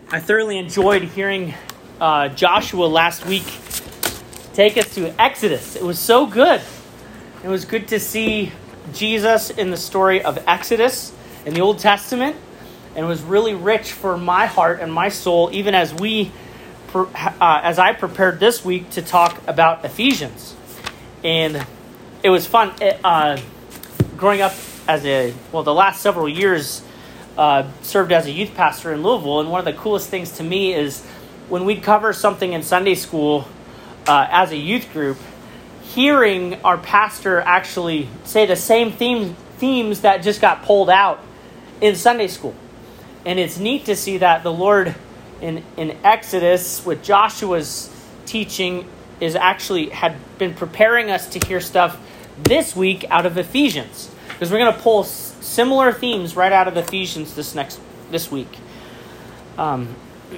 I thoroughly enjoyed hearing Joshua last week take us to Exodus. It was so good. It was good to see Jesus in the story of Exodus in the Old Testament. And it was really rich for my heart and my soul, even as as I prepared this week to talk about Ephesians. And it was fun. Growing up the last several years, served as a youth pastor in Louisville, and one of the coolest things to me is when we'd cover something in Sunday school as a youth group, hearing our pastor actually say the same themes that just got pulled out in Sunday school. And it's neat to see that the Lord in Exodus with Joshua's teaching had been preparing us to hear stuff this week out of Ephesians, because we're going to pull similar themes right out of Ephesians this week. So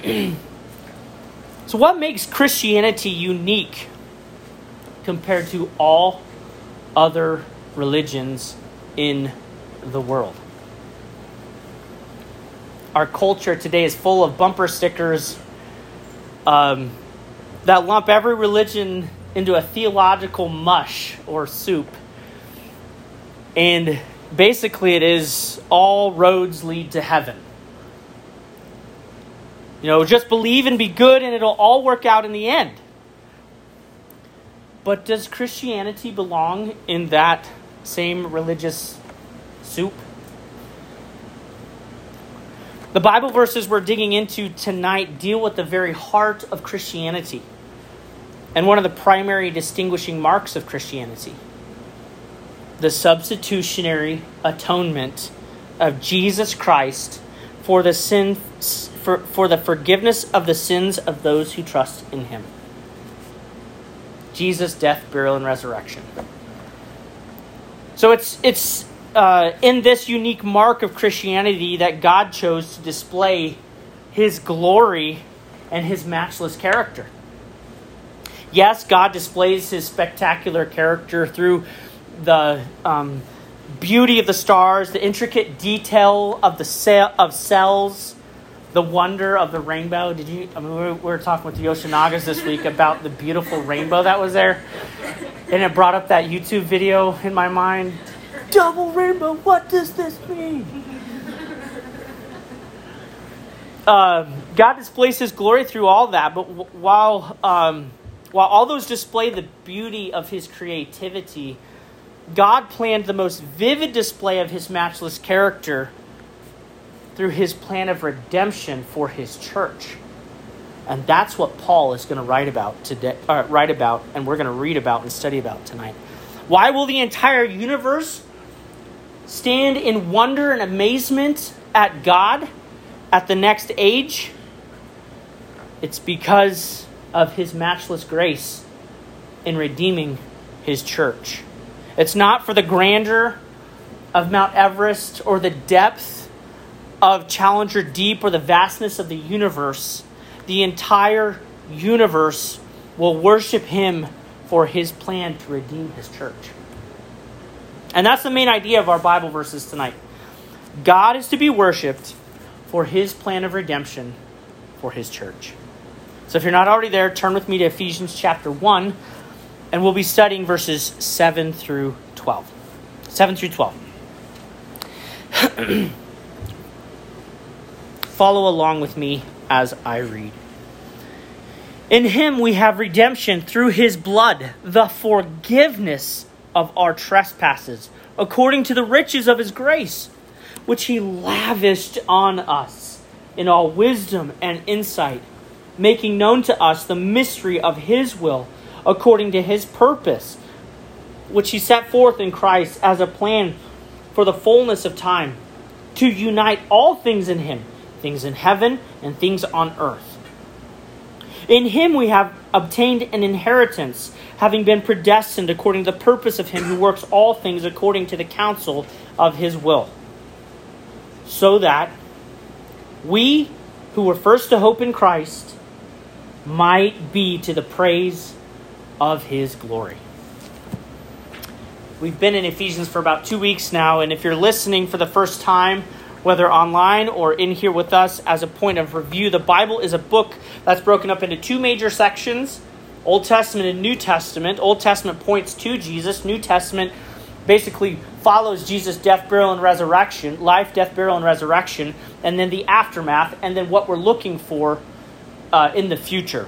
what makes Christianity unique compared to all other religions in the world? Our culture today is full of bumper stickers that lump every religion into a theological mush or soup. And basically it is all roads lead to heaven. Just believe and be good and it'll all work out in the end. But does Christianity belong in that same religious soup? The Bible verses we're digging into tonight deal with the very heart of Christianity and one of the primary distinguishing marks of Christianity: the substitutionary atonement of Jesus Christ for the forgiveness of the sins of those who trust in him. Jesus' death, burial, and resurrection. So it's in this unique mark of Christianity that God chose to display his glory and his matchless character. Yes, God displays his spectacular character through the beauty of the stars, the intricate detail of of cells, the wonder of the rainbow. We were talking with the Yoshinagas this week about the beautiful rainbow that was there, and it brought up that YouTube video in my mind. Double rainbow, what does this mean? God displays his glory through all that, but while all those display the beauty of his creativity, God planned the most vivid display of his matchless character through his plan of redemption for his church. And that's what Paul is going to write about today, and we're going to read about and study about tonight. Why will the entire universe stand in wonder and amazement at God at the next age? It's because of his matchless grace in redeeming his church. It's not for the grandeur of Mount Everest or the depth of Challenger Deep or the vastness of the universe. The entire universe will worship him for his plan to redeem his church. And that's the main idea of our Bible verses tonight. God is to be worshipped for his plan of redemption for his church. So if you're not already there, turn with me to Ephesians chapter 1, and we'll be studying verses 7 through 12. 7 through 12. Follow along with me as I read. In him we have redemption through his blood, the forgiveness of our trespasses, according to the riches of his grace, which he lavished on us in all wisdom and insight, making known to us the mystery of his will, according to his purpose, which he set forth in Christ as a plan for the fullness of time, to unite all things in him, things in heaven and things on earth. In him we have obtained an inheritance, having been predestined according to the purpose of him who works all things according to the counsel of his will, so that we who were first to hope in Christ might be to the praise of his glory. We've been in Ephesians for about 2 weeks now, and if you're listening for the first time, whether online or in here with us as a point of review. The Bible is a book that's broken up into two major sections, Old Testament and New Testament. Old Testament points to Jesus. New Testament basically follows Jesus' death, burial, and resurrection, life, death, burial, and resurrection, and then the aftermath, and then what we're looking for in the future.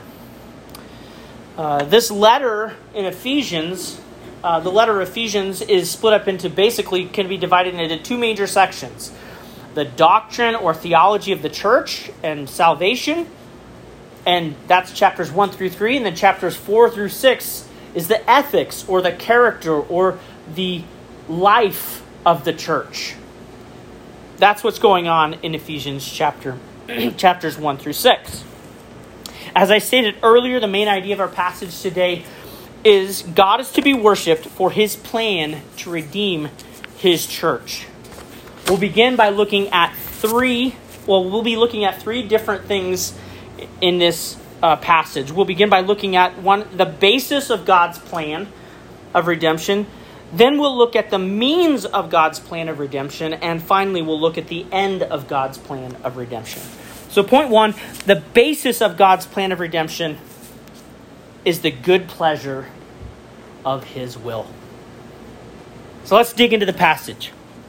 This letter in Ephesians, the letter of Ephesians is split up into basically can be divided into two major sections. The doctrine or theology of the church and salvation, and that's chapters 1 through 3, and then chapters 4 through 6 is the ethics or the character or the life of the church. That's what's going on in Ephesians chapters 1 through 6. As I stated earlier, the main idea of our passage today is God is to be worshipped for his plan to redeem his church. We'll begin by looking at three different things in this passage. We'll begin by looking at the basis of God's plan of redemption. Then we'll look at the means of God's plan of redemption. And finally, we'll look at the end of God's plan of redemption. So point one, the basis of God's plan of redemption is the good pleasure of his will. So let's dig into the passage.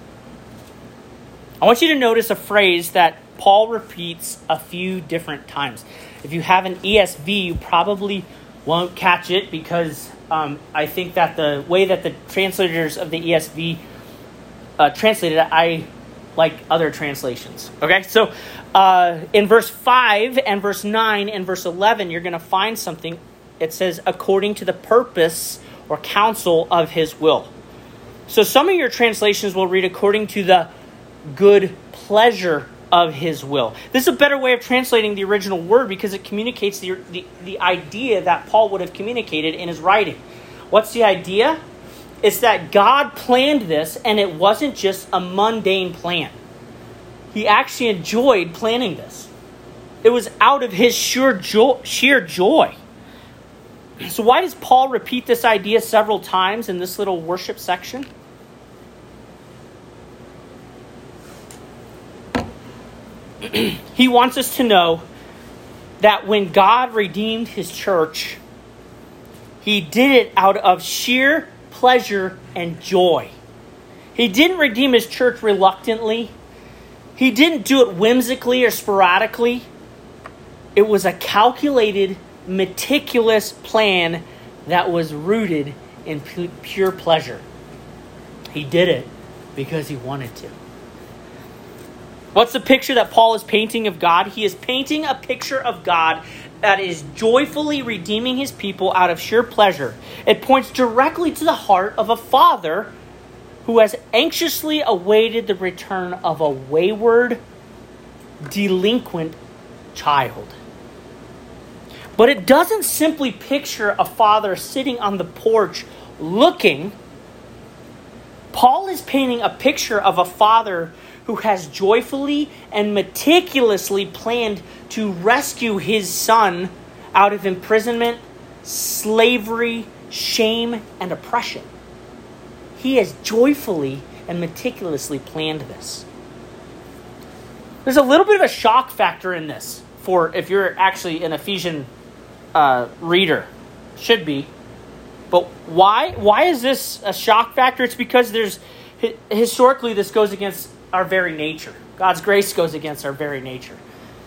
I want you to notice a phrase that Paul repeats a few different times. If you have an ESV, you probably won't catch it because I think that the way that the translators of the ESV translated it, I like other translations. Okay, so in verse 5 and verse 9 and verse 11, you're going to find something. It says, according to the purpose or counsel of his will. So some of your translations will read according to the good pleasure of his will. This is a better way of translating the original word because it communicates the idea that Paul would have communicated in his writing. What's the idea? It's that God planned this and it wasn't just a mundane plan. He actually enjoyed planning this. It was out of his sheer joy. So why does Paul repeat this idea several times in this little worship section? He wants us to know that when God redeemed his church, he did it out of sheer pleasure and joy. He didn't redeem his church reluctantly. He didn't do it whimsically or sporadically. It was a calculated, meticulous plan that was rooted in pure pleasure. He did it because he wanted to. What's the picture that Paul is painting of God? He is painting a picture of God that is joyfully redeeming his people out of sheer pleasure. It points directly to the heart of a father who has anxiously awaited the return of a wayward, delinquent child. But it doesn't simply picture a father sitting on the porch looking. Paul is painting a picture of a father who has joyfully and meticulously planned to rescue his son out of imprisonment, slavery, shame, and oppression. He has joyfully and meticulously planned this. There's a little bit of a shock factor in this for if you're actually an Ephesian reader. Should be. But why is this a shock factor? It's because historically this goes against our very nature. God's grace goes against our very nature.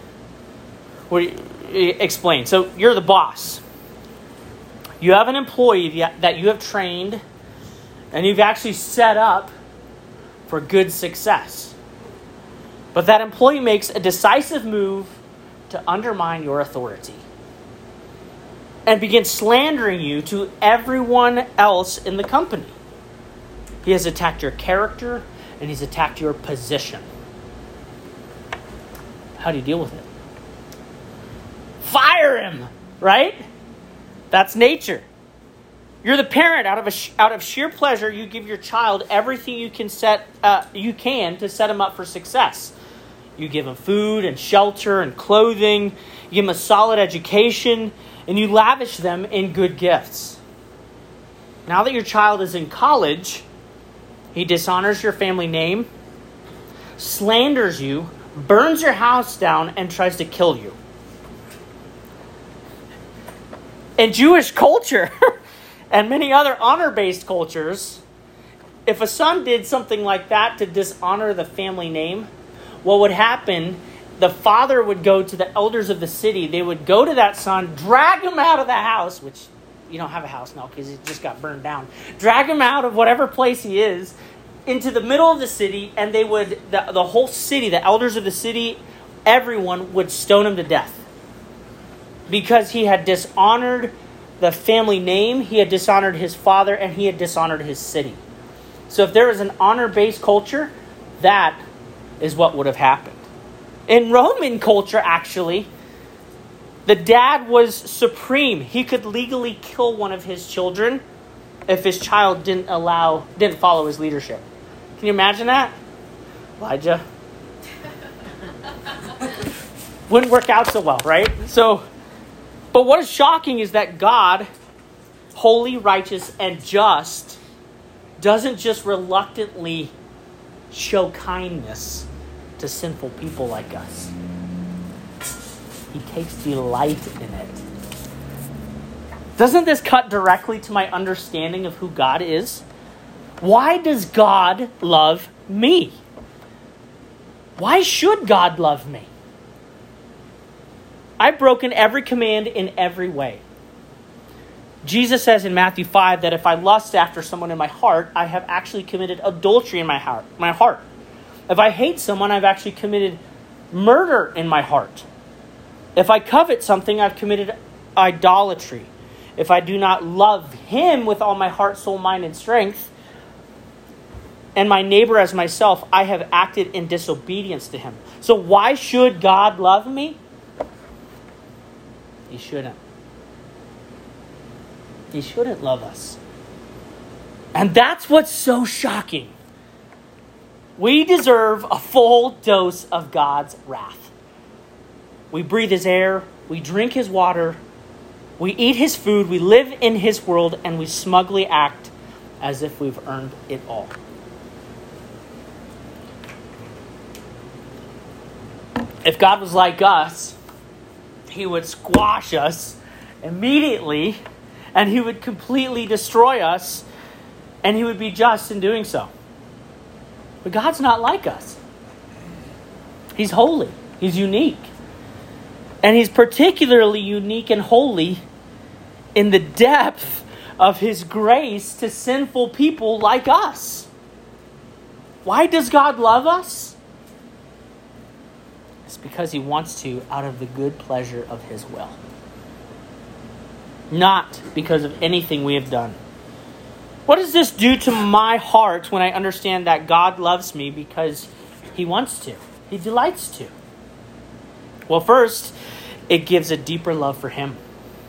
What do you explain? So you're the boss. You have an employee that you have trained and you've actually set up for good success. But that employee makes a decisive move to undermine your authority and begins slandering you to everyone else in the company. He has attacked your character and he's attacked your position. How do you deal with it? Fire him, right? That's nature. You're the parent. Out of sheer pleasure, you give your child everything you can to set him up for success. You give him food and shelter and clothing. You give him a solid education, and you lavish them in good gifts. Now that your child is in college, he dishonors your family name, slanders you, burns your house down, and tries to kill you. In Jewish culture and many other honor-based cultures, if a son did something like that to dishonor the family name, what would happen, the father would go to the elders of the city. They would go to that son, drag him out of the house, which you don't have a house now because it just got burned down. Drag him out of whatever place he is into the middle of the city, and they would, the whole city, the elders of the city, everyone would stone him to death. Because he had dishonored the family name, he had dishonored his father, and he had dishonored his city. So if there was an honor-based culture, that is what would have happened. In Roman culture, actually, the dad was supreme. He could legally kill one of his children if his child didn't follow his leadership. Can you imagine that? Elijah. Wouldn't work out so well, right? But what is shocking is that God, holy, righteous, and just, doesn't just reluctantly show kindness to sinful people like us. He takes delight in it. Doesn't this cut directly to my understanding of who God is? Why does God love me? Why should God love me? I've broken every command in every way. Jesus says in Matthew 5 that if I lust after someone in my heart, I have actually committed adultery in my heart. If I hate someone, I've actually committed murder in my heart. If I covet something, I've committed idolatry. If I do not love him with all my heart, soul, mind, and strength, and my neighbor as myself, I have acted in disobedience to him. So why should God love me? He shouldn't. He shouldn't love us. And that's what's so shocking. We deserve a full dose of God's wrath. We breathe his air, we drink his water, we eat his food, we live in his world, and we smugly act as if we've earned it all. If God was like us, he would squash us immediately, and he would completely destroy us, and he would be just in doing so. But God's not like us. He's holy. He's unique. And he's particularly unique and holy in the depth of his grace to sinful people like us. Why does God love us? It's because he wants to out of the good pleasure of his will. Not because of anything we have done. What does this do to my heart when I understand that God loves me because he wants to? He delights to. Well, first, it gives a deeper love for him.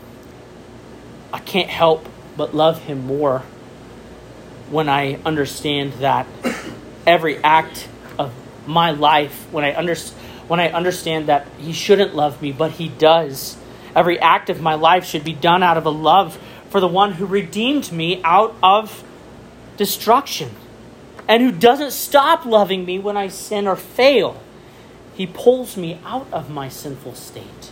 I can't help but love him more when I understand that every act of my life, when I understand that he shouldn't love me, but he does. Every act of my life should be done out of a love for the one who redeemed me out of destruction and who doesn't stop loving me when I sin or fail. He pulls me out of my sinful state.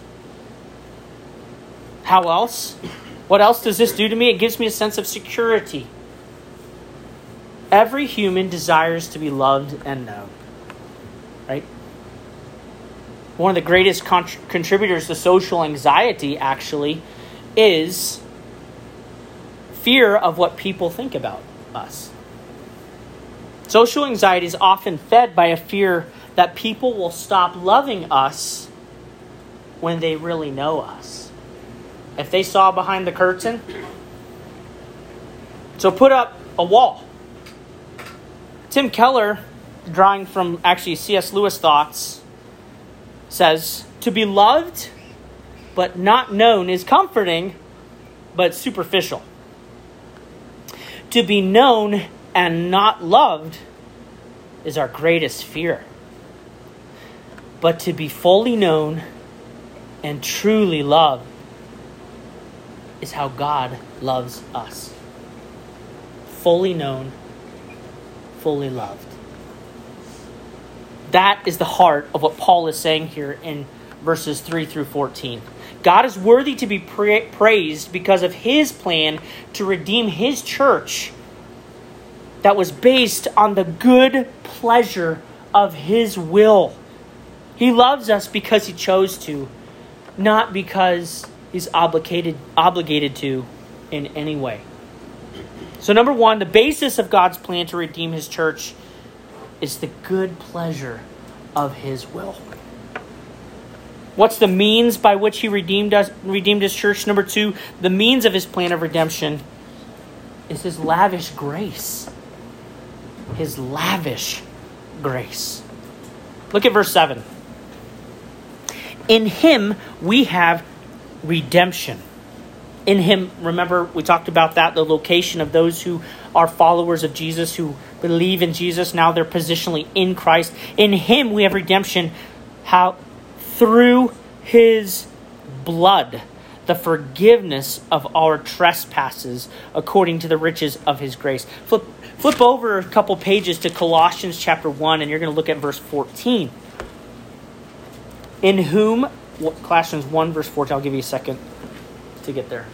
How else? What else does this do to me? It gives me a sense of security. Every human desires to be loved and known. Right? One of the greatest contributors to social anxiety, actually, is fear of what people think about us. Social anxiety is often fed by a fear that people will stop loving us when they really know us. If they saw behind the curtain. So put up a wall. Tim Keller, drawing from actually C.S. Lewis thoughts, says, to be loved but not known is comforting but superficial. To be known and not loved is our greatest fear. But to be fully known and truly loved is how God loves us. Fully known, fully loved. That is the heart of what Paul is saying here in verses 3 through 14. God is worthy to be praised because of his plan to redeem his church that was based on the good pleasure of his will. He loves us because he chose to, not because he's obligated to in any way. So number one, the basis of God's plan to redeem his church is the good pleasure of his will. What's the means by which he redeemed his church? Number two, the means of his plan of redemption is his lavish grace. His lavish grace. Look at verse 7. In him we have redemption. In him, remember we talked about that, the location of those who are followers of Jesus, who believe in Jesus. Now they're positionally in Christ. In him we have redemption. How? Through his blood, the forgiveness of our trespasses according to the riches of his grace. Flip over a couple pages to Colossians chapter 1, and you're going to look at verse 14. In whom, Colossians 1 verse 14, I'll give you a second to get there.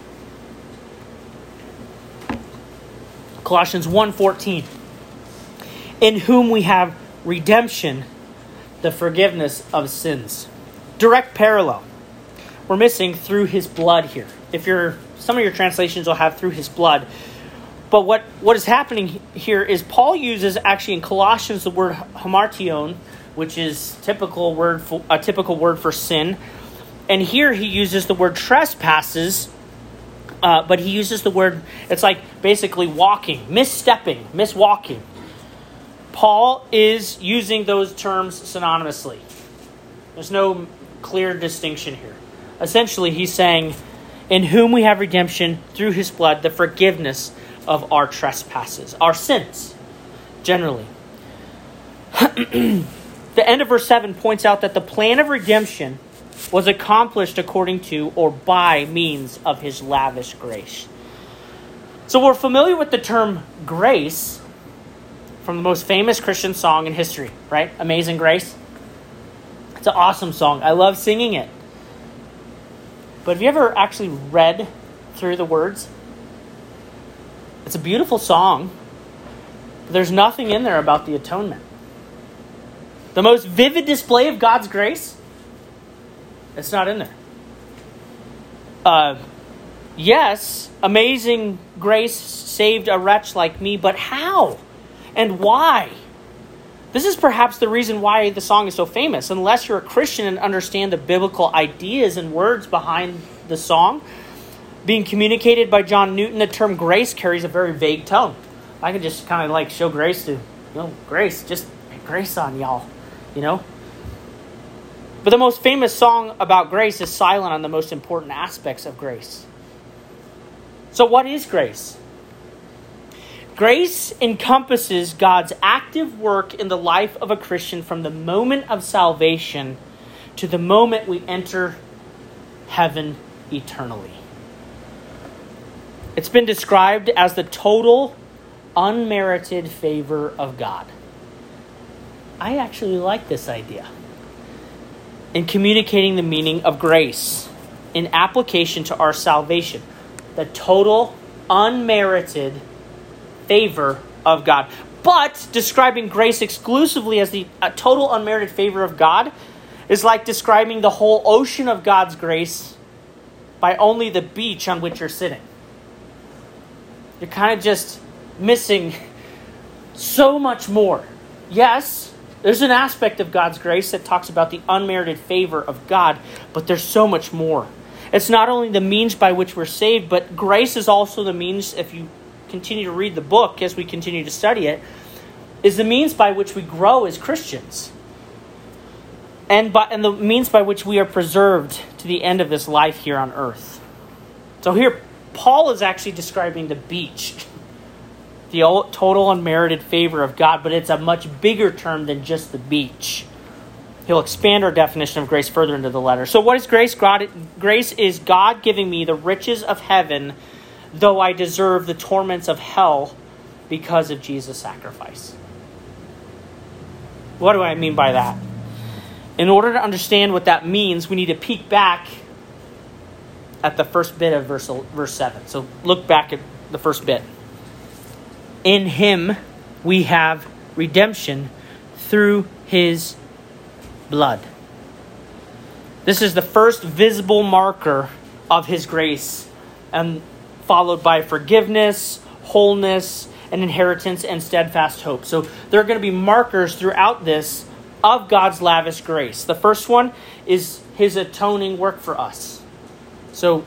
Colossians 1:14. In whom we have redemption, the forgiveness of sins. Direct parallel. We're missing through his blood here. Some of your translations will have through his blood. But what is happening here is Paul uses actually in Colossians the word hamartion, which is a typical word for sin. And here he uses the word trespasses, but he uses the word, it's like basically walking, misstepping, miswalking. Paul is using those terms synonymously. There's no clear distinction here. Essentially, he's saying, in whom we have redemption through his blood, the forgiveness of our trespasses, our sins, generally. The end of verse 7 points out that the plan of redemption was accomplished according to or by means of his lavish grace. So we're familiar with the term grace from the most famous Christian song in history, right? Amazing Grace. It's an awesome song. I love singing it. But have you ever actually read through the words? It's a beautiful song, but there's nothing in there about the atonement. The most vivid display of God's grace, it's not in there. Yes, amazing grace saved a wretch like me, but how and why? This is perhaps the reason why the song is so famous. Unless you're a Christian and understand the biblical ideas and words behind the song being communicated by John Newton, the term grace carries a very vague tone. I can just kind of like show grace to, grace, just grace on y'all, But the most famous song about grace is silent on the most important aspects of grace. So what is grace? Grace encompasses God's active work in the life of a Christian from the moment of salvation to the moment we enter heaven eternally. It's been described as the total, unmerited favor of God. I actually like this idea. In communicating the meaning of grace in application to our salvation, the total, unmerited favor of God. But describing grace exclusively as the total unmerited favor of God is like describing the whole ocean of God's grace by only the beach on which you're sitting. You're kind of just missing so much more. Yes, there's an aspect of God's grace that talks about the unmerited favor of God, but there's so much more. It's not only the means by which we're saved, but grace is also the means, if you continue to read the book as we continue to study it, is the means by which we grow as Christians. And the means by which we are preserved to the end of this life here on earth. So here, Paul is actually describing the beach, the total unmerited favor of God, but it's a much bigger term than just the beach. He'll expand our definition of grace further into the letter. So what is grace? Grace is God giving me the riches of heaven, though I deserve the torments of hell because of Jesus' sacrifice. What do I mean by that? In order to understand what that means, we need to peek back at the first bit of verse 7. So look back at the first bit. In him we have redemption through his blood. This is the first visible marker of his grace, and followed by forgiveness, wholeness, and inheritance, and steadfast hope. So there are going to be markers throughout this of God's lavish grace. The first one is his atoning work for us. So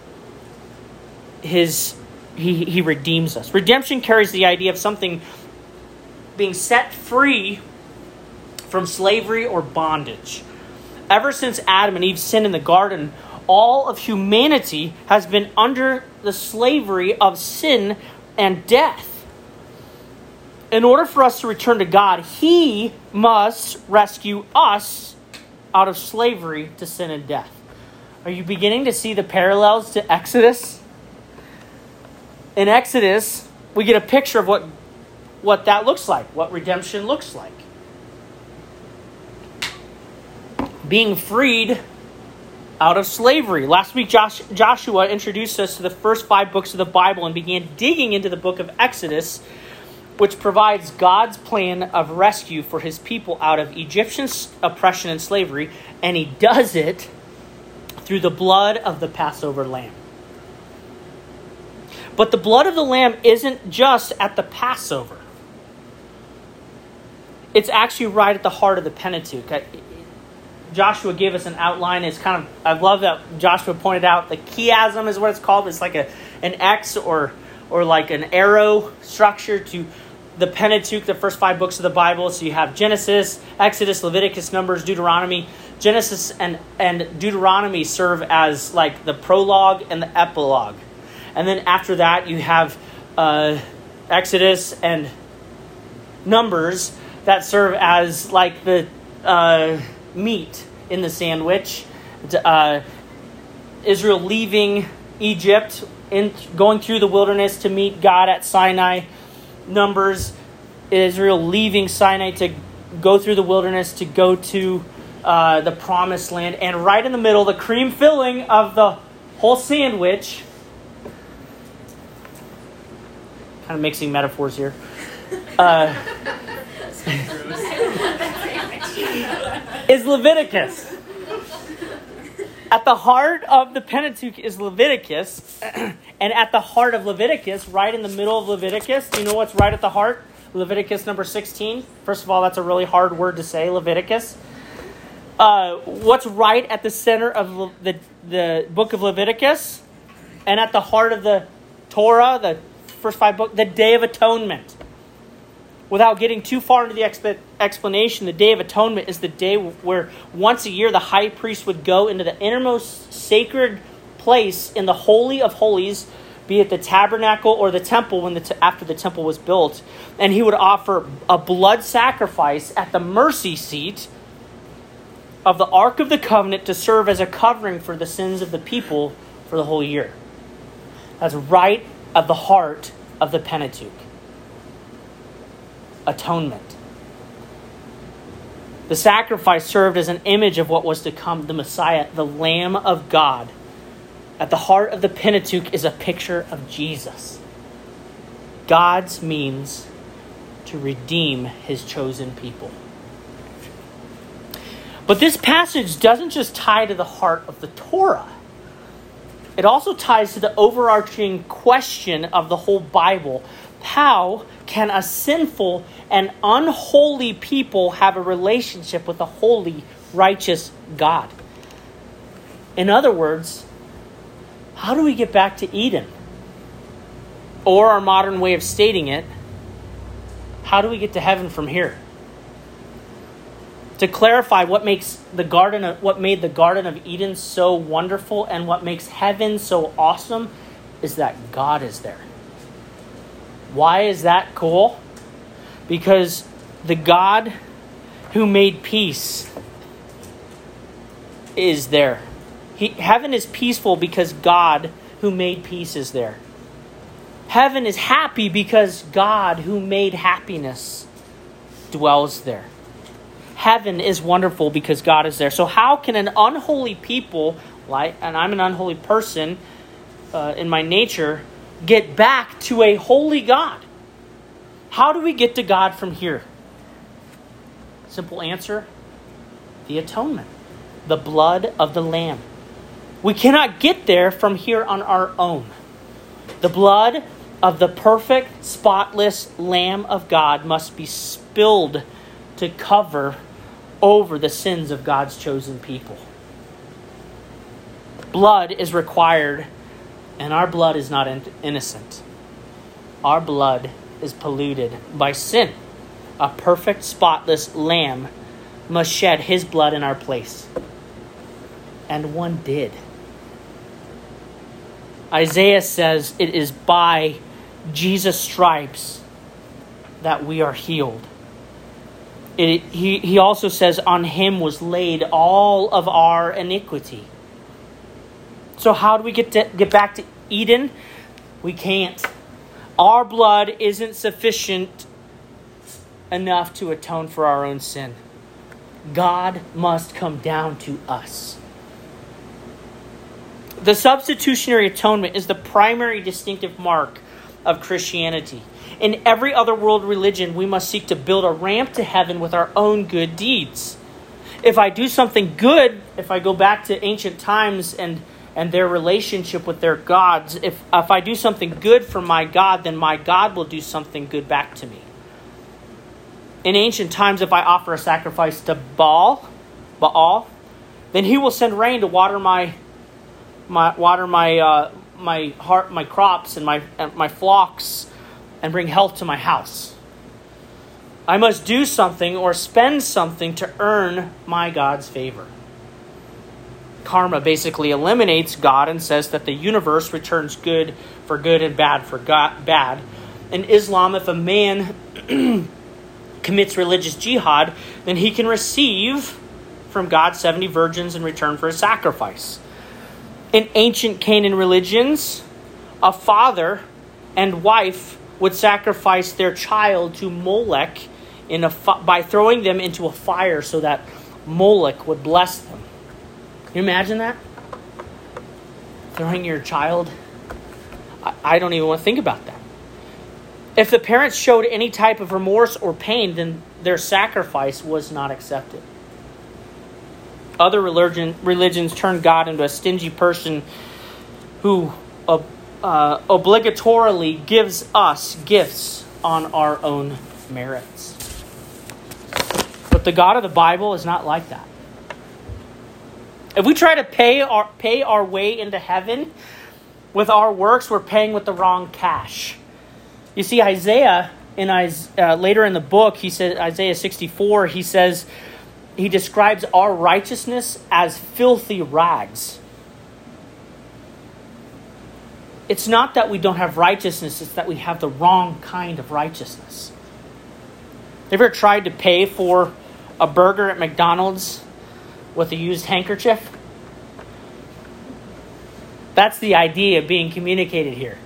he redeems us. Redemption carries the idea of something being set free from slavery or bondage. Ever since Adam and Eve sinned in the garden, all of humanity has been under the slavery of sin and death. In order for us to return to God, he must rescue us out of slavery to sin and death. Are you beginning to see the parallels to Exodus? In Exodus, we get a picture of what that looks like, what redemption looks like. Being freed out of slavery. Last week, Joshua introduced us to the first 5 books of the Bible and began digging into the book of Exodus, which provides God's plan of rescue for his people out of Egyptian oppression and slavery, and he does it through the blood of the Passover lamb. But the blood of the lamb isn't just at the Passover. It's actually right at the heart of the Pentateuch. Joshua gave us an outline. It's I love that Joshua pointed out the chiasm is what it's called. It's like an X or like an arrow structure to the Pentateuch, the first 5 books of the Bible. So you have Genesis, Exodus, Leviticus, Numbers, Deuteronomy. Genesis and Deuteronomy serve as like the prologue and the epilogue. And then after that, you have Exodus and Numbers that serve as like the meat in the sandwich. Israel leaving Egypt, going through the wilderness to meet God at Sinai. Numbers, Israel leaving Sinai to go through the wilderness to go to the promised land. And right in the middle, the cream filling of the whole sandwich, kind of mixing metaphors here, is Leviticus. At the heart of the Pentateuch is Leviticus. And at the heart of Leviticus, right in the middle of Leviticus, do you know what's right at the heart? Leviticus number 16. First of all, that's a really hard word to say, Leviticus. What's right at the center of the book of Leviticus? And at the heart of the Torah, the first 5 books, the Day of Atonement. Without getting too far into the explanation, the Day of Atonement is the day where once a year the high priest would go into the innermost sacred place in the Holy of Holies, be it the tabernacle or the temple after the temple was built, and he would offer a blood sacrifice at the mercy seat of the Ark of the Covenant to serve as a covering for the sins of the people for the whole year. That's right at the heart of the Pentateuch. Atonement. The sacrifice served as an image of what was to come, the Messiah, the Lamb of God. At the heart of the Pentateuch is a picture of Jesus, God's means to redeem his chosen people. But this passage doesn't just tie to the heart of the Torah. It also ties to the overarching question of the whole Bible. How can a sinful and unholy people have a relationship with a holy, righteous God? In other words, how do we get back to Eden? Or our modern way of stating it, how do we get to heaven from here? To clarify what made the Garden of Eden so wonderful and what makes heaven so awesome is that God is there. Why is that cool? Because the God who made peace is there. Heaven is peaceful because God who made peace is there. Heaven is happy because God who made happiness dwells there. heaven is wonderful because God is there. So how can an unholy people, and I'm an unholy person in my nature, get back to a holy God? How do we get to God from here? Simple answer: the atonement, the blood of the Lamb. We cannot get there from here on our own. The blood of the perfect, spotless Lamb of God must be spilled to cover over the sins of God's chosen people. Blood is required, and our blood is not innocent. Our blood is polluted by sin. A perfect, spotless Lamb must shed his blood in our place. And one did. Isaiah says it is by Jesus' stripes that we are healed. He also says on him was laid all of our iniquity. So how do we get back to Eden? We can't. Our blood isn't sufficient enough to atone for our own sin. God must come down to us. The substitutionary atonement is the primary distinctive mark of Christianity. In every other world religion, we must seek to build a ramp to heaven with our own good deeds. If I do something good, if I go back to ancient times and their relationship with their gods, if I do something good for my God, then my God will do something good back to me. In ancient times, if I offer a sacrifice to Baal, then he will send rain to water my crops and my flocks and bring health to my house. I must do something or spend something to earn my God's favor. Karma basically eliminates God and says that the universe returns good for good and bad for bad. In Islam, if a man commits religious jihad, then he can receive from God 70 virgins in return for a sacrifice. In ancient Canaan religions, a father and wife would sacrifice their child to Molech by throwing them into a fire so that Molech would bless them. Can you imagine that? Throwing your child? I don't even want to think about that. If the parents showed any type of remorse or pain, then their sacrifice was not accepted. Other religions turn God into a stingy person who obligatorily gives us gifts on our own merits. But the God of the Bible is not like that. If we try to pay our way into heaven with our works, we're paying with the wrong cash. You see, Isaiah, later in the book, he said, Isaiah 64, he describes our righteousness as filthy rags. It's not that we don't have righteousness, it's that we have the wrong kind of righteousness. Have you ever tried to pay for a burger at McDonald's with a used handkerchief? That's the idea being communicated here.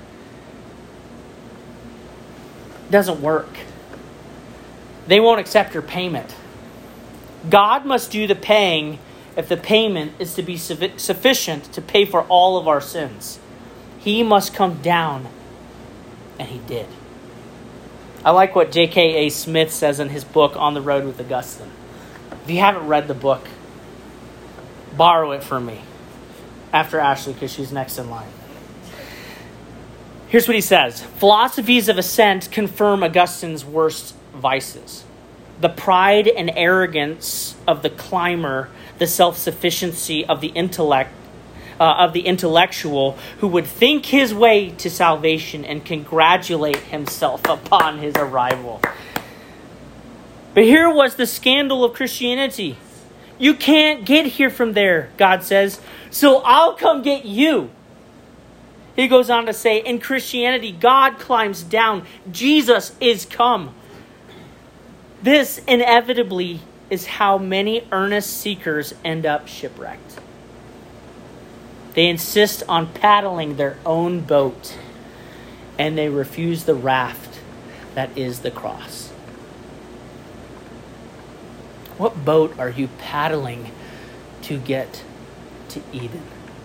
It doesn't work. They won't accept your payment. God must do the paying if the payment is to be sufficient to pay for all of our sins. He must come down, and he did. I like what J.K.A. Smith says in his book, On the Road with Augustine. If you haven't read the book, borrow it from me after Ashley, because she's next in line. Here's what he says. Philosophies of ascent confirm Augustine's worst vices. The pride and arrogance of the climber, the self-sufficiency of the intellectual who would think his way to salvation and congratulate himself upon his arrival. But here was the scandal of Christianity. You can't get here from there, God says, so I'll come get you. He goes on to say, in Christianity, God climbs down. Jesus is come. This inevitably is how many earnest seekers end up shipwrecked. They insist on paddling their own boat, and they refuse the raft that is the cross. What boat are you paddling to get to Eden?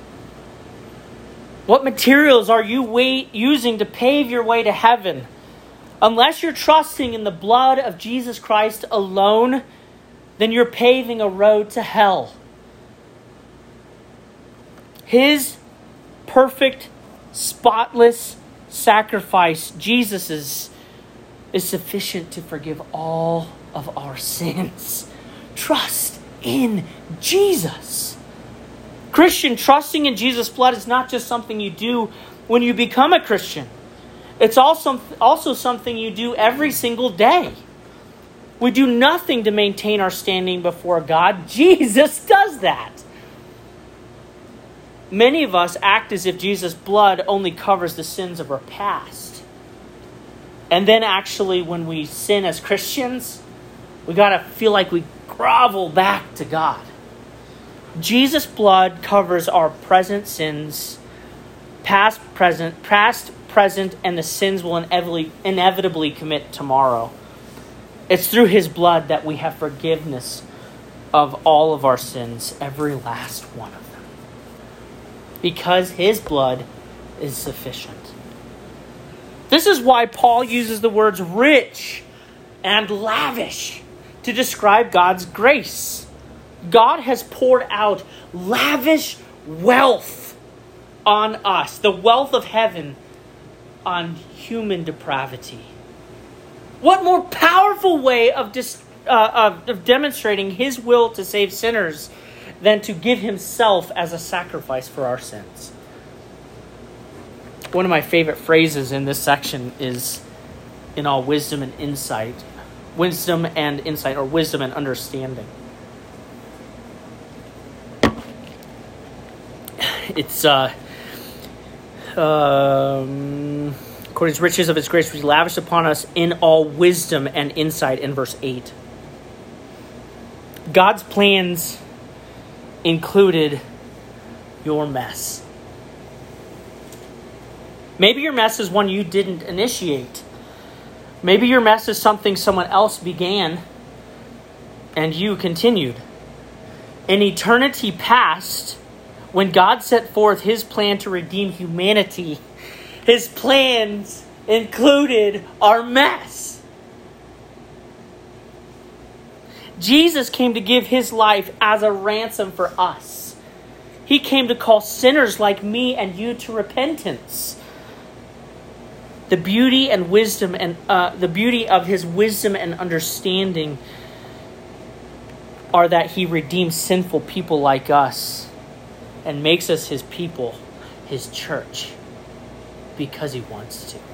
What materials are you using to pave your way to heaven? Unless you're trusting in the blood of Jesus Christ alone, then you're paving a road to hell. His perfect, spotless sacrifice, Jesus's, is sufficient to forgive all of our sins. Trust in Jesus. Christian, trusting in Jesus' blood is not just something you do when you become a Christian. It's also something you do every single day. We do nothing to maintain our standing before God. Jesus does that. Many of us act as if Jesus' blood only covers the sins of our past. And then actually when we sin as Christians, we got to feel like we grovel back to God. Jesus' blood covers our present sins, past, present, and the sins we'll inevitably commit tomorrow. It's through his blood that we have forgiveness of all of our sins, every last one of them. Because his blood is sufficient. This is why Paul uses the words rich and lavish to describe God's grace. God has poured out lavish wealth on us, the wealth of heaven on human depravity. What more powerful way of demonstrating his will to save sinners than to give himself as a sacrifice for our sins? One of my favorite phrases in this section is in all wisdom and insight. Wisdom and insight, or wisdom and understanding. It's according to the riches of his grace, which he lavished upon us in all wisdom and insight, in verse 8. God's plans included your mess. Maybe your mess is one you didn't initiate. Maybe your mess is something someone else began and you continued. In eternity past, when God set forth his plan to redeem humanity, his plans included our mess. Jesus came to give his life as a ransom for us. He came to call sinners like me and you to repentance. The beauty and wisdom and the beauty of his wisdom and understanding are that he redeems sinful people like us and makes us his people, his church, because he wants to.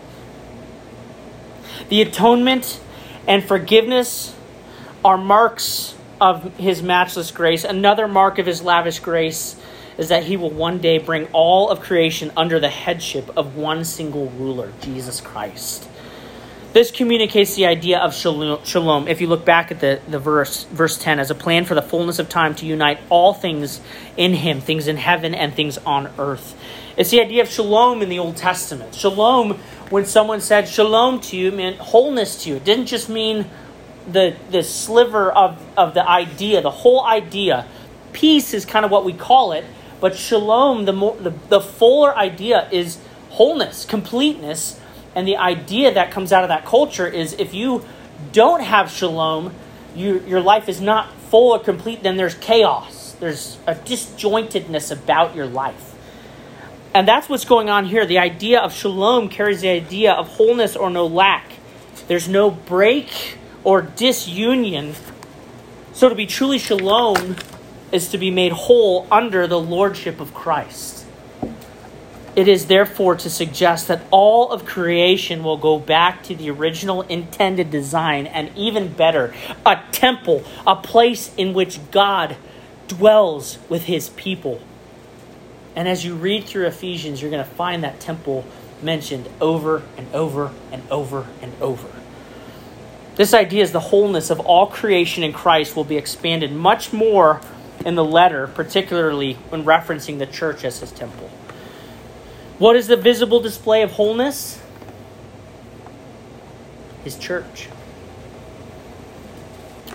The atonement and forgiveness are marks of his matchless grace. Another mark of his lavish grace is that he will one day bring all of creation under the headship of one single ruler, Jesus Christ. This communicates the idea of shalom. If you look back at the verse 10, as a plan for the fullness of time to unite all things in him, things in heaven and things on earth. It's the idea of shalom in the Old Testament. Shalom, when someone said shalom to you, meant wholeness to you. It didn't just mean the sliver of the idea, the whole idea. Peace is kind of what we call it, but shalom, the fuller idea is wholeness, completeness. And the idea that comes out of that culture is if you don't have shalom, your life is not full or complete, then there's chaos. There's a disjointedness about your life. And that's what's going on here. The idea of shalom carries the idea of wholeness or no lack. There's no break or disunion. So to be truly shalom is to be made whole under the lordship of Christ. It is therefore to suggest that all of creation will go back to the original intended design, and even better, a temple, a place in which God dwells with his people. And as you read through Ephesians, you're going to find that temple mentioned over and over and over and over. This idea is the wholeness of all creation in Christ will be expanded much more in the letter, particularly when referencing the church as his temple. What is the visible display of wholeness? His church.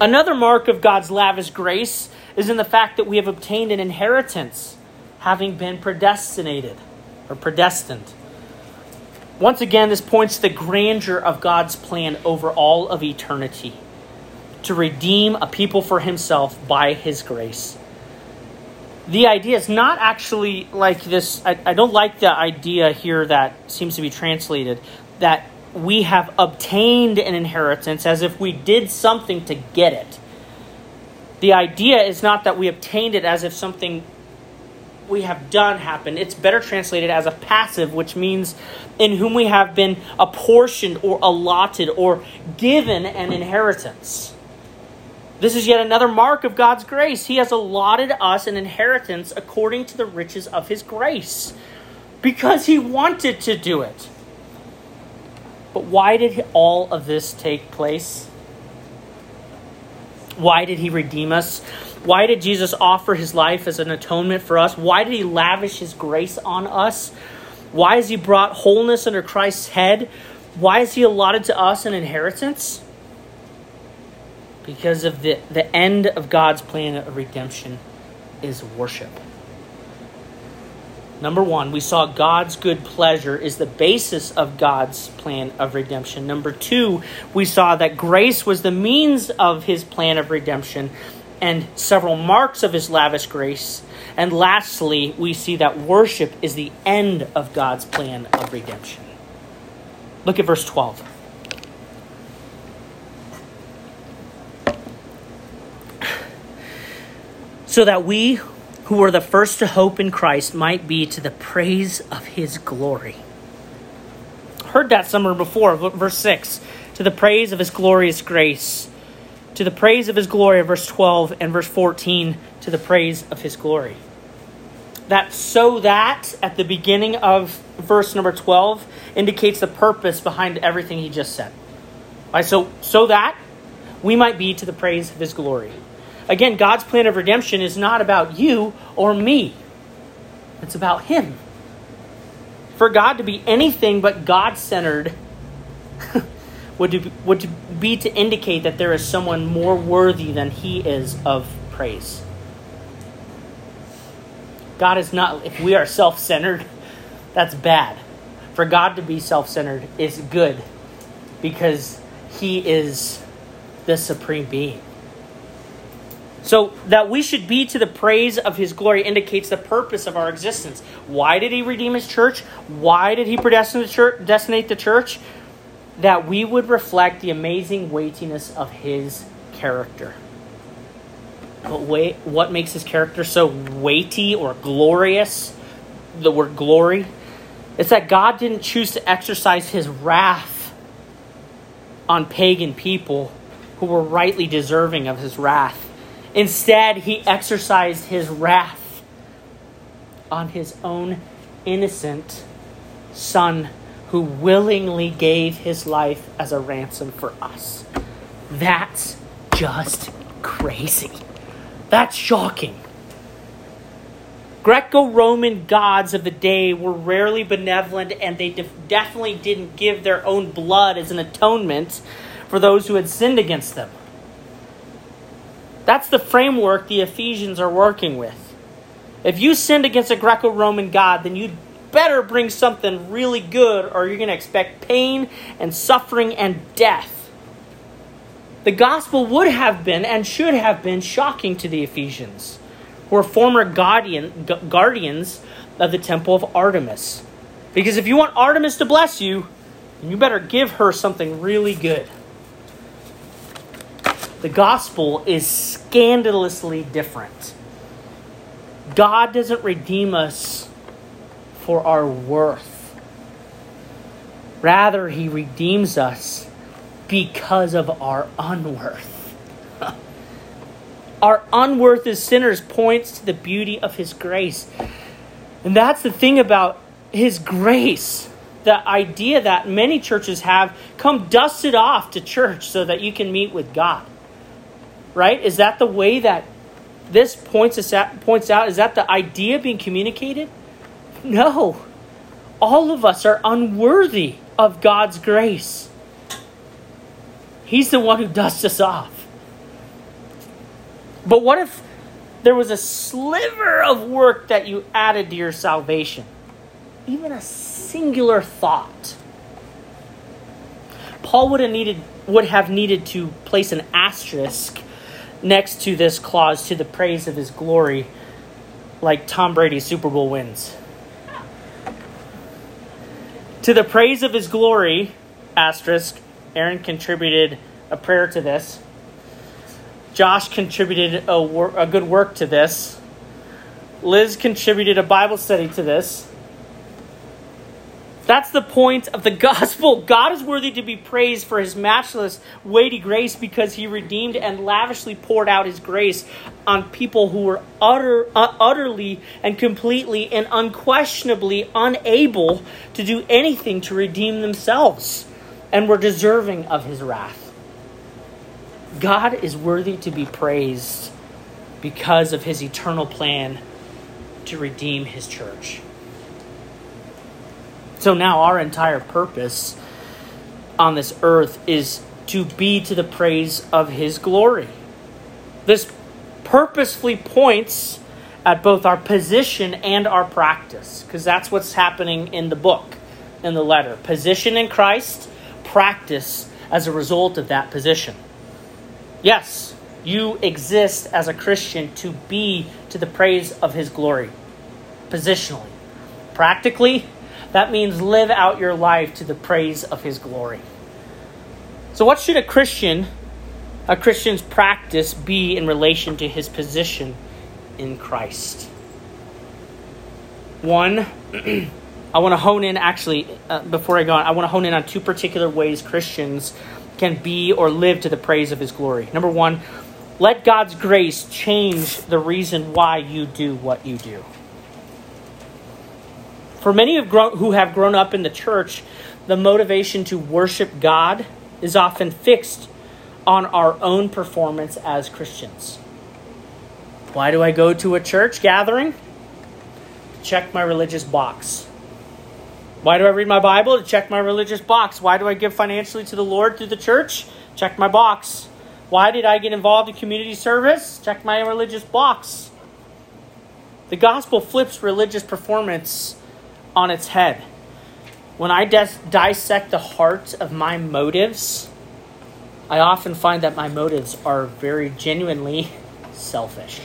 Another mark of God's lavish grace is in the fact that we have obtained an inheritance, having been predestinated or predestined. Once again, this points to the grandeur of God's plan over all of eternity, to redeem a people for himself by his grace. The idea is not actually like this. I don't like the idea here that seems to be translated, that we have obtained an inheritance as if we did something to get it. The idea is not that we obtained it as if something we have done happened. It's better translated as a passive, which means in whom we have been apportioned or allotted or given an inheritance. This is yet another mark of God's grace. He has allotted us an inheritance according to the riches of his grace, because he wanted to do it. But why did all of this take place? Why did he redeem us? Why did Jesus offer his life as an atonement for us? Why did he lavish his grace on us? Why has he brought wholeness under Christ's head? Why has he allotted to us an inheritance? Because of the end of God's plan of redemption is worship. Number one, we saw God's good pleasure is the basis of God's plan of redemption. Number two, we saw that grace was the means of his plan of redemption and several marks of his lavish grace. And lastly, we see that worship is the end of God's plan of redemption. Look at verse 12. So that we who were the first to hope in Christ might be to the praise of his glory. Heard that somewhere before, verse 6. To the praise of his glorious grace. To the praise of his glory, verse 12, and verse 14, to the praise of his glory. That so that at the beginning of verse number 12 indicates the purpose behind everything he just said. Right, so that we might be to the praise of his glory. Again, God's plan of redemption is not about you or me. It's about him. For God to be anything but God-centered would be to indicate that there is someone more worthy than he is of praise. God is not, if we are self-centered, that's bad. For God to be self-centered is good because he is the supreme being. So that we should be to the praise of his glory indicates the purpose of our existence. Why did he redeem his church? Why did he predestinate the church? That we would reflect the amazing weightiness of his character. But what makes his character so weighty or glorious? The word glory. It's that God didn't choose to exercise his wrath on pagan people who were rightly deserving of his wrath. Instead, he exercised his wrath on his own innocent son who willingly gave his life as a ransom for us. That's just crazy. That's shocking. Greco-Roman gods of the day were rarely benevolent, and they definitely didn't give their own blood as an atonement for those who had sinned against them. That's the framework the Ephesians are working with. If you sinned against a Greco-Roman god, then you'd better bring something really good, or you're going to expect pain and suffering and death. The gospel would have been and should have been shocking to the Ephesians, who were former guardians of the temple of Artemis. Because if you want Artemis to bless you, then you better give her something really good. The gospel is scandalously different. God doesn't redeem us for our worth. Rather, he redeems us because of our unworth. Our unworth as sinners points to the beauty of his grace. And that's the thing about his grace. The idea that many churches have, come dust it off to church so that you can meet with God. Right? Is that the way that this points out? Is that the idea being communicated? No. All of us are unworthy of God's grace. He's the one who dusts us off. But what if there was a sliver of work that you added to your salvation? Even a singular thought. Paul would have needed to place an asterisk next to this clause, to the praise of his glory, like Tom Brady's Super Bowl wins. To the praise of his glory, asterisk, Aaron contributed a prayer to this. Josh contributed a good work to this. Liz contributed a Bible study to this. That's the point of the gospel. God is worthy to be praised for his matchless, weighty grace because he redeemed and lavishly poured out his grace on people who were utterly and completely and unquestionably unable to do anything to redeem themselves and were deserving of his wrath. God is worthy to be praised because of his eternal plan to redeem his church. So now our entire purpose on this earth is to be to the praise of his glory. This purposefully points at both our position and our practice, because that's what's happening in the book, in the letter. Position in Christ, practice as a result of that position. Yes, you exist as a Christian to be to the praise of his glory, positionally. Practically, that means live out your life to the praise of his glory. So what should a Christian's practice be in relation to his position in Christ? One, I want to hone in, before I go on, I want to hone in on two particular ways Christians can be or live to the praise of his glory. Number one, let God's grace change the reason why you do what you do. For many who have grown up in the church, the motivation to worship God is often fixed on our own performance as Christians. Why do I go to a church gathering? Check my religious box. Why do I read my Bible? To check my religious box. Why do I give financially to the Lord through the church? Check my box. Why did I get involved in community service? Check my religious box. The gospel flips religious performance on its head. When I dissect the heart of my motives, I often find that my motives are very genuinely selfish.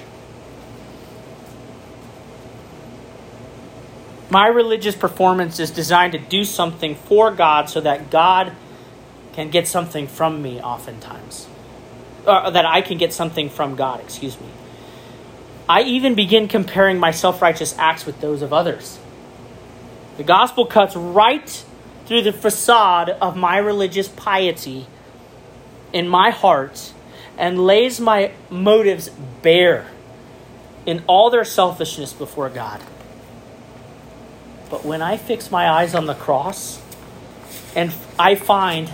My religious performance is designed to do something for God so that God can get something from me oftentimes. Or that I can get something from God, excuse me. I even begin comparing my self-righteous acts with those of others. The gospel cuts right through the facade of my religious piety in my heart and lays my motives bare in all their selfishness before God. But when I fix my eyes on the cross and I find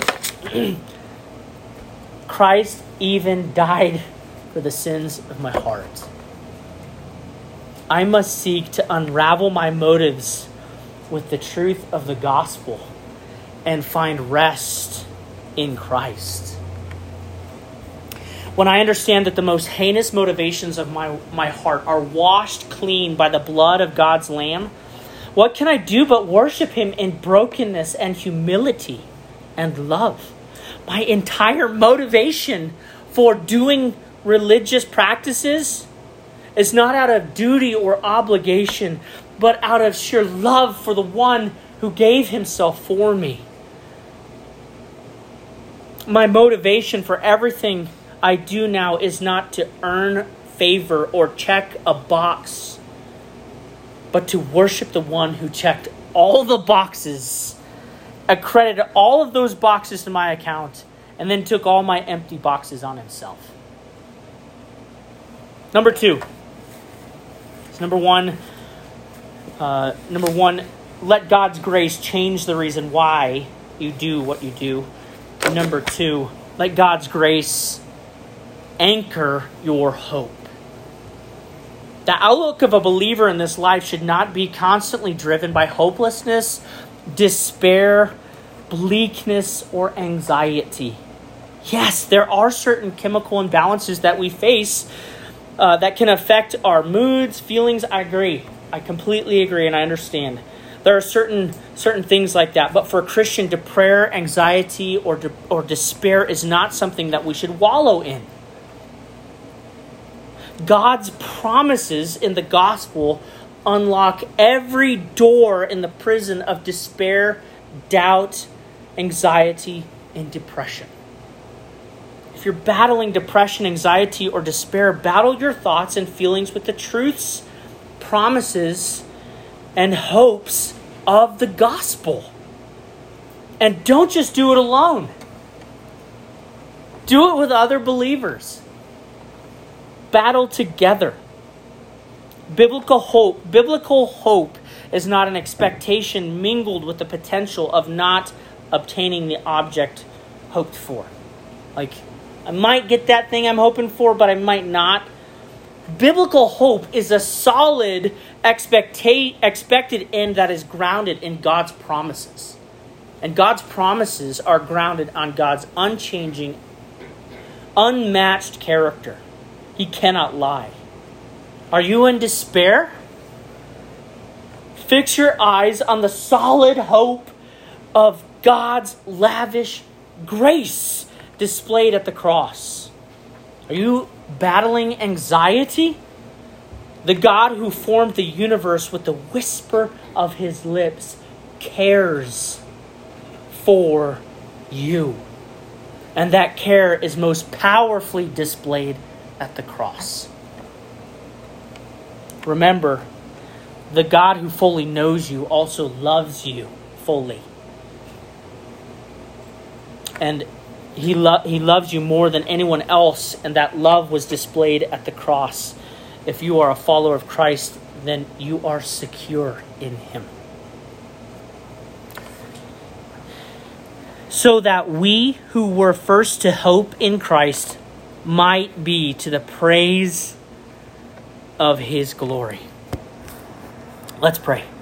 Christ even died for the sins of my heart, I must seek to unravel my motives with the truth of the gospel and find rest in Christ. When I understand that the most heinous motivations of my heart are washed clean by the blood of God's Lamb, what can I do but worship him in brokenness and humility and love? My entire motivation for doing religious practices is not out of duty or obligation, but out of sheer love for the one who gave himself for me. My motivation for everything I do now is not to earn favor or check a box, but to worship the one who checked all the boxes, accredited all of those boxes to my account, and then took all my empty boxes on himself. Number two. Number one, let God's grace change the reason why you do what you do. And number two, let God's grace anchor your hope. The outlook of a believer in this life should not be constantly driven by hopelessness, despair, bleakness, or anxiety. Yes, there are certain chemical imbalances that we face that can affect our moods, feelings. I agree. I completely agree, and I understand. There are certain things like that. But for a Christian, prayer, anxiety, or despair is not something that we should wallow in. God's promises in the gospel unlock every door in the prison of despair, doubt, anxiety, and depression. If you're battling depression, anxiety, or despair, battle your thoughts and feelings with the truths, promises, and hopes of the gospel. And don't just do it alone. Do it with other believers. Battle together. Biblical hope is not an expectation mingled with the potential of not obtaining the object hoped for. Like, I might get that thing I'm hoping for, but I might not. Biblical hope is a solid expected end that is grounded in God's promises. And God's promises are grounded on God's unchanging, unmatched character. He cannot lie. Are you in despair? Fix your eyes on the solid hope of God's lavish grace displayed at the cross. Are you battling anxiety? The God who formed the universe with the whisper of his lips cares for you. And that care is most powerfully displayed at the cross. Remember, the God who fully knows you also loves you fully. And He loves you more than anyone else, and that love was displayed at the cross. If you are a follower of Christ, then you are secure in Him. So that we who were first to hope in Christ might be to the praise of His glory. Let's pray.